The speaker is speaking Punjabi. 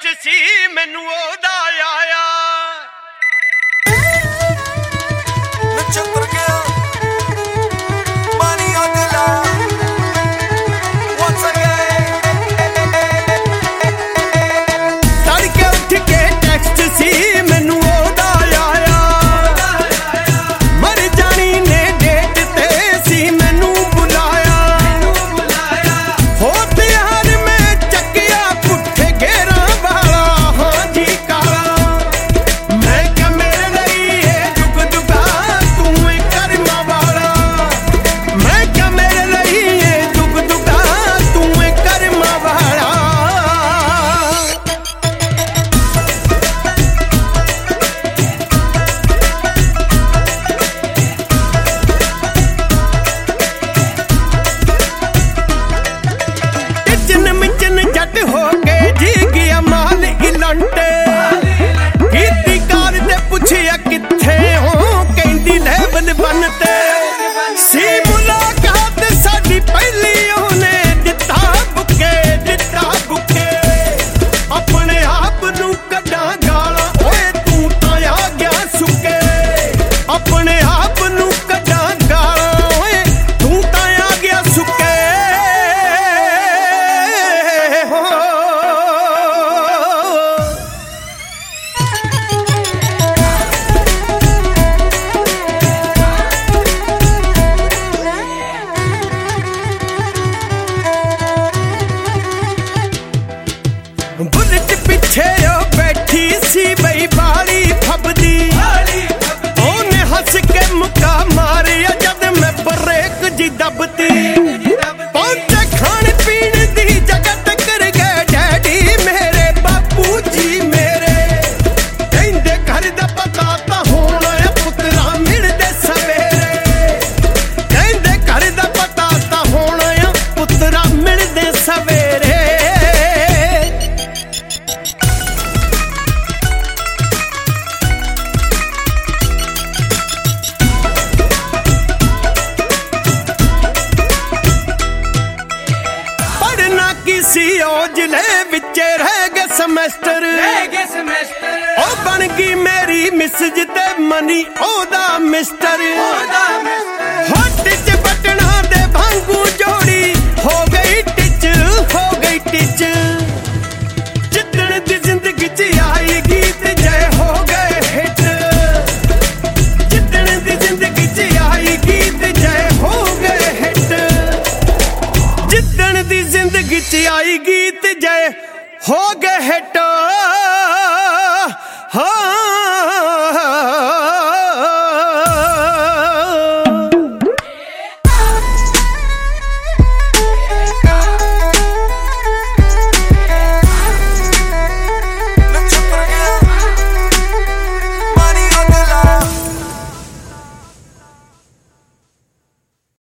ਟੈਕਸਟ ਸੀ ਮੈਨੂੰ ਉਹਦਾ ਆਇਆ ਨਛੱਤਰ ਗਿਆ ਪਾਣੀ ਅਗਲਾ once again ਤੜਕੇ ਉੱਠ ਕੇ ਟੈਕਸਟ ਸੀ ਮੈਨੂੰ ਉਹਦਾ ਆਇਆ ਮਰ ਜਾਣੀ ਨੇ ਡੇਟ ਤੇ ਸੀ ਮੈਨੂੰ ਬੁਲਾਇਆ ਹੋ ਤਿਆਰ ਮੈਂ ਚੱਕਿਆ ਪੁੱਠੇ ਘੇਰਾਂ ਵਾਲਾ ਹਾਂ ਜੀ ਕਾਲਾ ਮੈਂ ਕਿਹਾ ਮੇਰੇ ਲਈ ਇਹ ਜੁਗ ਜੁਗਾ ਤੂੰ ਏ ਕਰਮਾਂ ਵਾਲਾ ਮੈਂ ਕਿਹਾ ਮੇਰੇ ਲਈ ਇਹ ਜੁਗ ਜੁਗਾ ਤੂੰ ਏ ਕਰਮਾਂ ਵਾਲਾ ਟਿਚਨ ਮਿਚਨ ਜੱਟ ਹੋ ਕੇ ਜੀ ਗਿਆ ਮਾਲ ਇਲੰਟੇ ਕੀਤੀ ਕਾਰ ਤੇ ਪੁੱਛਿਆ ਕਿੱਥੇ ਹੋ ਕਹਿੰਦੀ ਲੈਵਲ 1 ਤੇ ਸੀ ਮੁਲਾਕਾਤ ਸਾਡੀ ਪਹਿਲੀ ਉਹਨੇ ਦਿੱਤਾ ਬੁੱਕੇ ਆਪਣੇ ਆਪ ਨੂੰ ਕੱਢਾਂ ਗਾਲਾਂ ਓਏ ਤੂੰ ਤਾਂ ਆ ਗਿਆ ਸੁੱਕੇ ਆਪਣੇ ਆਪ ਨੂੰ ਕੱਢਾਂ ਗਾਲਾਂ ਓਏ ਤੂੰ ਤਾਂ ਆ ਗਿਆ ਸੁੱਕੇ ਹੋ ਬੁਲਟ ਪਿੱਛੇ ਉਹ ਬੈਠੀ ਸੀ ਬਈ ਬਾਲੀ ਫੱਬਦੀ ਉਹਨੇ ਹੱਸ ਕੇ ਮੁੱਕਾ ਮਾਰਿਆ ਜਦ ਮੈਂ ਬ੍ਰੇਕ ਜੀ ਦੱਬਤੀ ਪਹੁੰਚੇ ਖਾਣ ਪੀਣ ਦੀ ਜਗ੍ਹਾ ਟੱਕਰ ਗਏ ਡੈਡੀ ਮੇਰੇ ਬਾਪੂ ਜੀ ਮੇਰੇ ਕਹਿੰਦੇ ਘਰ ਦਾ ਪਤਾ ਤਾਂ ਹੋਣਾ ਪੁੱਤਰਾ ਮਿਲਦੇ ਸਵੇਰੇ ਕਹਿੰਦੇ ਘਰ ਦਾ ਪਤਾ ਤਾਂ ਹੋਣਾ ਪੁੱਤਰਾ ਮਿਲਦੇ ਸਵੇਰੇ ਪੜਨਾ ਕੀ ਸੀ ਉਹ ਜ਼ਿਲ੍ਹੇ ਵਿੱਚ ਰਹਿ ਗਏ ਸਮੈਸਟਰ ਉਹ ਬਣ ਗਈ ਮੇਰੀ ਮਿਸਜ ਤੇ ਮਨੀ ਉਹਦਾ ਮਿਸਟਰ ਹੱਟ ਚ ਬਟਣਾ ਦੇ ਵਾਂਗੂ ਜੋੜੀ ਹੋ ਗਈ ਟਿਚ ਜਿੱਦਣ ਦੀ ਜ਼ਿੰਦਗੀ ਚ ਆਈ ਗੀਤ ਜੈ ਹੋ ਗਏ ਹਿੱਟ ਜਿੱਦਣ ਦੀ ਜ਼ਿੰਦਗੀ ਚ ਆਈ ਗੀਤ ਜੈ ਹੋ ਗਏ ਹਿੱਟ ਜਿੱਦਣ ਦੀ ਜ਼ਿੰਦਗੀ ਚ ਆਈ ਗੀਤ ਜੈ ਹੋ ਗਏ ਹਿੱਟ